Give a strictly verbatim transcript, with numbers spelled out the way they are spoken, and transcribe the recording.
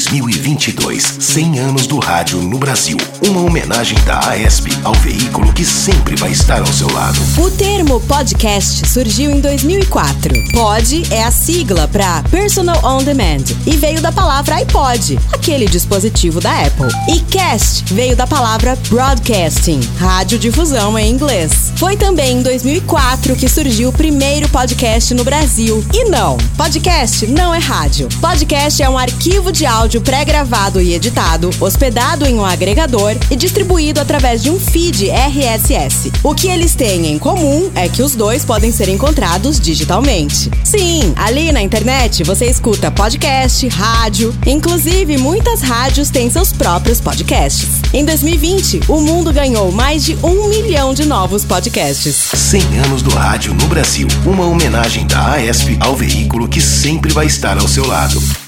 dois mil e vinte e dois, cem anos do rádio no Brasil. Uma homenagem da A E S P ao veículo que sempre vai estar ao seu lado. O termo podcast surgiu em dois mil e quatro. Pod é a sigla para Personal On Demand e veio da palavra iPod, aquele dispositivo da Apple. E cast veio da palavra broadcasting, radiodifusão em inglês. Foi também em dois mil e quatro que surgiu o primeiro podcast no Brasil. E não, podcast não é rádio. Podcast é um arquivo de áudio pré-gravado e editado, hospedado em um agregador e distribuído através de um feed R S S. O que eles têm em comum é que os dois podem ser encontrados digitalmente. Sim, ali na internet você escuta podcast, rádio, inclusive muitas rádios têm seus próprios podcasts. Em dois mil e vinte, o mundo ganhou mais de um milhão de novos podcasts. cem anos do rádio no Brasil. Uma homenagem da A E S P ao veículo que sempre vai estar ao seu lado.